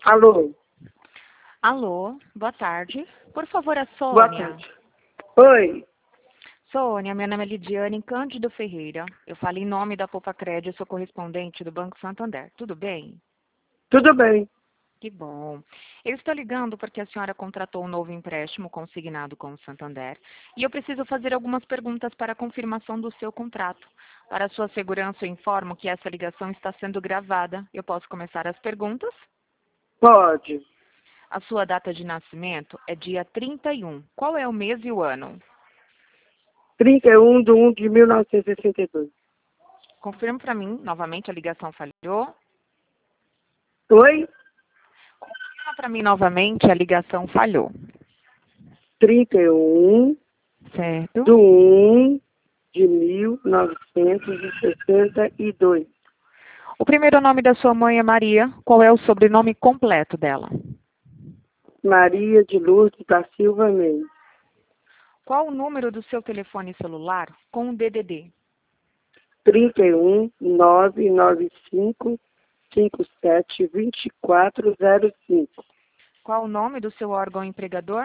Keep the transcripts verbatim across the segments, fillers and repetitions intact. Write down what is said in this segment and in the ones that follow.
Alô? Alô, boa tarde. Por favor, a Boa Sônia. tarde. Oi. Sônia, meu nome é Lidiane Cândido Ferreira. Eu falo em nome da Poupa Crédito, sou correspondente do Banco Santander. Tudo bem? Tudo bem. Que bom. Eu estou ligando porque a senhora contratou um novo empréstimo consignado com o Santander e eu preciso fazer algumas perguntas para a confirmação do seu contrato. Para sua segurança, eu informo que essa ligação está sendo gravada. Eu posso começar as perguntas? Pode. A sua data de nascimento é dia trinta e um. Qual é o mês e o ano? trinta e um de um de mil novecentos e sessenta e dois. Confirme para mim, novamente, a ligação falhou. Oi? Confirma para mim novamente, a ligação falhou. trinta e um Certo? de um de mil novecentos e sessenta e dois. O primeiro nome da sua mãe é Maria. Qual é o sobrenome completo dela? Maria de Lourdes da Silva Mendes. Qual o número do seu telefone celular com o D D D? trinta e um, nove nove cinco, cinco sete, dois quatro zero cinco. Qual o nome do seu órgão empregador?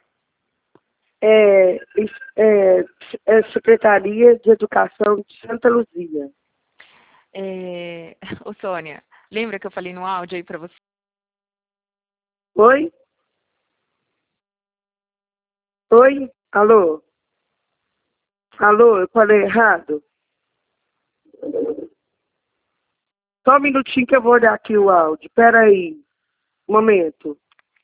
É, é, é Secretaria de Educação de Santa Luzia. É... Ô, Sônia, lembra que eu falei no áudio aí para você? Oi? Oi? Alô? Alô, eu falei errado? Só um minutinho que eu vou olhar aqui o áudio. Espera aí. Um momento.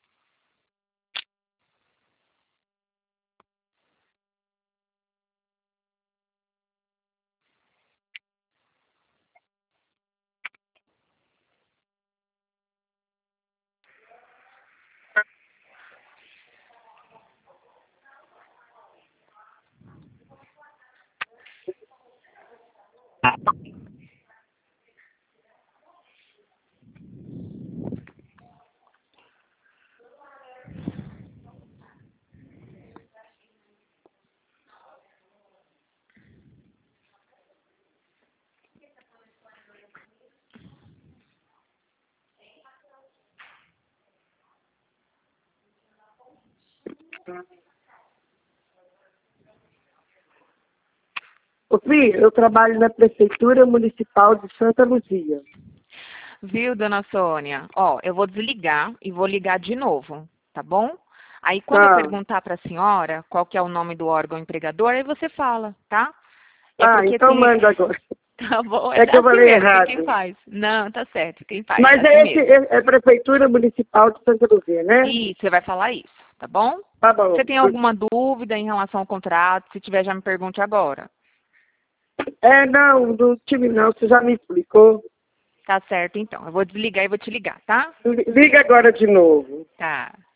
Ô, filho, eu trabalho na Prefeitura Municipal de Santa Luzia. Viu, dona Sônia? Ó, eu vou desligar e vou ligar de novo, tá bom? Aí quando eu Tá. perguntar para a senhora qual que é o nome do órgão empregador, aí você fala, tá? É Ah, porque então tem... manda agora. Tá bom, é É que eu assim falei mesmo, que errado. quem faz. Não, tá certo, quem faz, é Mas assim é, esse, mesmo. é, é Prefeitura Municipal de Santa Luzia, né? E você vai falar isso, tá bom? Tá bom. Você tem alguma dúvida em relação ao contrato? Se tiver, já me pergunte agora. É, não, não tive não, você já me explicou. Tá certo, então. Eu vou desligar e vou te ligar, tá? Liga agora de novo. Tá.